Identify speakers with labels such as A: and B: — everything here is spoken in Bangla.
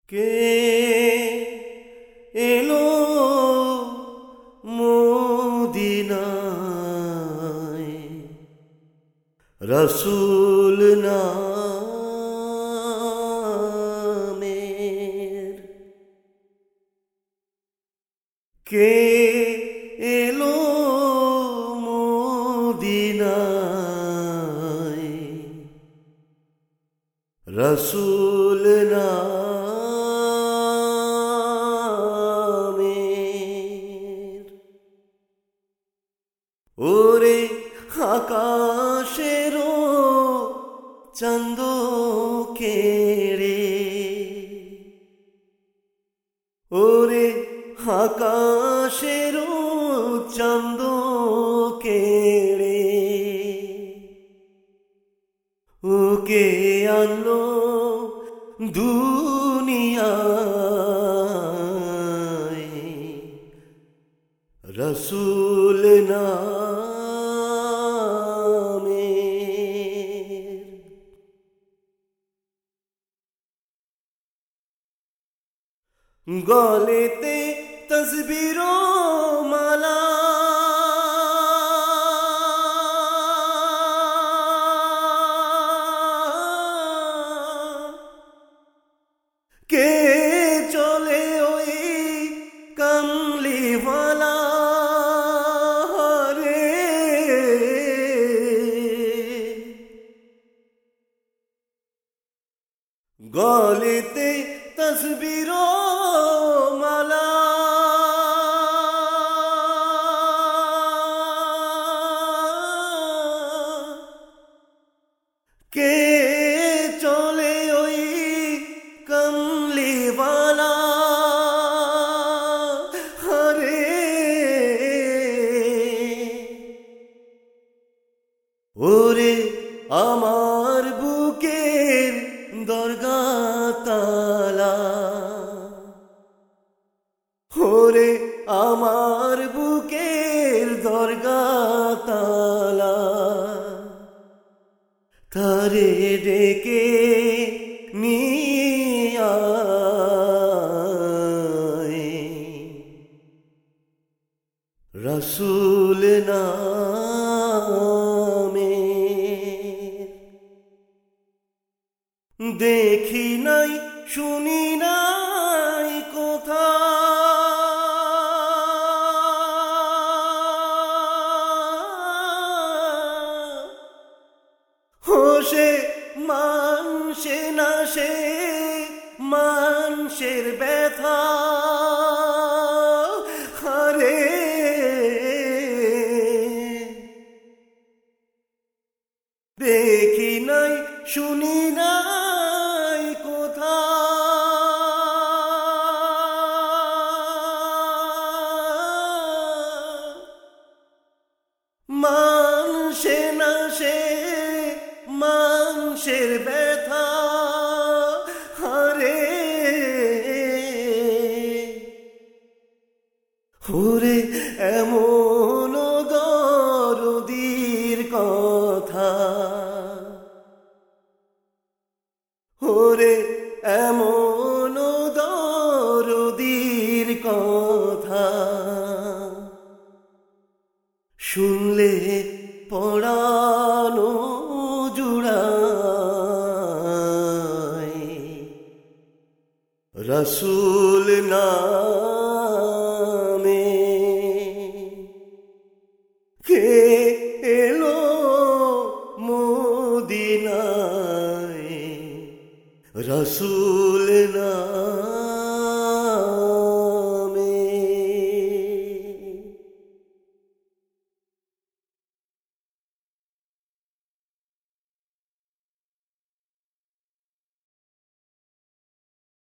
A: কে এলো মদিনায় রসূল নামের? কে এলো মদিনায় রসূল নামের? ওরে আকাশেরও চাঁদ কেড়ে, ওরে আকাশেরও চাঁদ কেড়ে ওকে আনলো দুনিয়ায় রসূল নামের। গলেতে তসবির মালা, কে চলে ওই কামলিওয়ালা রে? গলেতে তসবির মালা, কে চলে ওই কমলিওয়ালা হরে? ওরে আমার বুকের দরগা তালা, ওরে আমার বুকের দরগা তালা, তারে ডেকে নিয়ে আয় রসূল নামের। দেখি নাই শুনি নাই কোথা, হোসে মানসে না সে মানুষের ব্যথা হরে? দেখি নাই শুনি নাই কোথা, মানসে না সে মানুষের ব্যথা হরে? ওরে এমন দরদীর কথা, ওরে এমন দরদীর কথা, শুনলে পরানো জুড়ায় রসূল নামে। কে এলো মদিনায় রসূল নামে?